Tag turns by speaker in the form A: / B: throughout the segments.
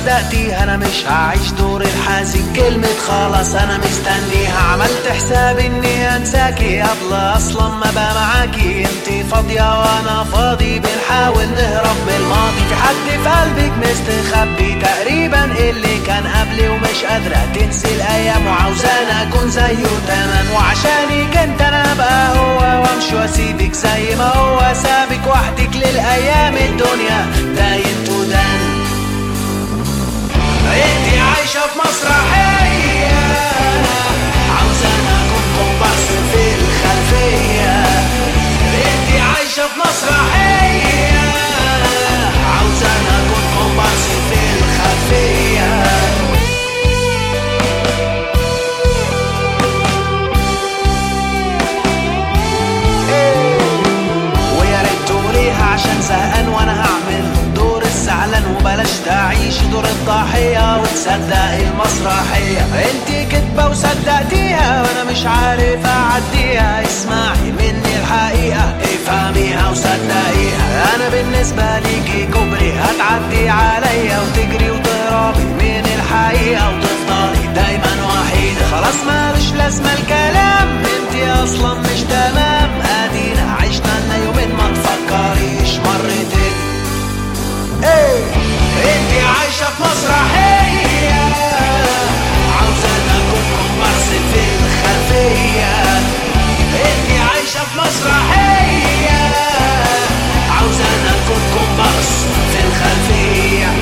A: وصدقتيها، انا مش هعيش دور الحزين كلمة خلاص انا مستنيها. عملت حساب اني انساكي قبل اصلا ما بقى معاكي، انتي فاضية وانا فاضي بنحاول نهرب من الماضي. في حد في قلبك مستخبي تقريبا اللي كان قبلي، ومش قادرة تنسي الايام وعاوزانا اكون زيه تمام. وعشانك انت انا ابقى هو وامشي واسيبك زي ما هو سابك وحدك للايام. الدنيا داين تدان، انتي عايشة في مسرحية، عاوزانا اكون كومبارس في الخلفية. انتي عايشة في مسرحية، عاوزانا اكون كومبارس في الخلفية. ويا ريت تقوليها عشان زهقان وانا هعمل دور الزعلان، وبلاش تعيش دور الضحية وتصدقي المسرحية. انتي كدبة وصدقتيها وانا مش عارف اعديها. اسمعي مني الحقيقة افهميها وصدقيها، انا بالنسبة ليكي كوبري هتعدي عليا وتجري وتهربي من الحقيقة وتفضلي دايما وحيدة. خلاص مالش لازمة الكلام، انتي اصلا مش تمام. ادينا عشنا لنا يومين ما تفكريش مرتين. انتي عايشة في مسرحية، عاوزانا اكون كومبارس في الخلفية. انتي عايشة في مسرحية، عاوزانا اكون كومبارس في الخلفية.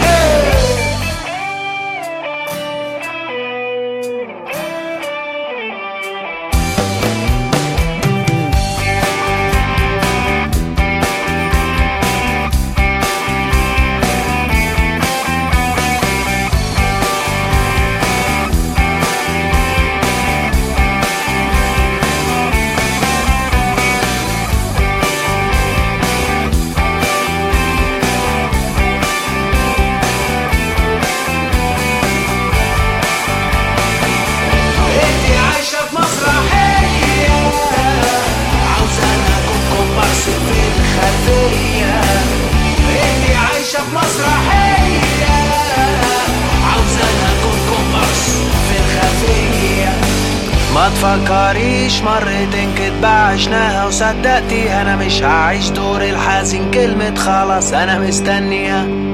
A: ما تفكريش مرتين كدبة عشناها وصدقتيها، انا مش هعيش دور الحزين كلمة خلاص انا مستنيها.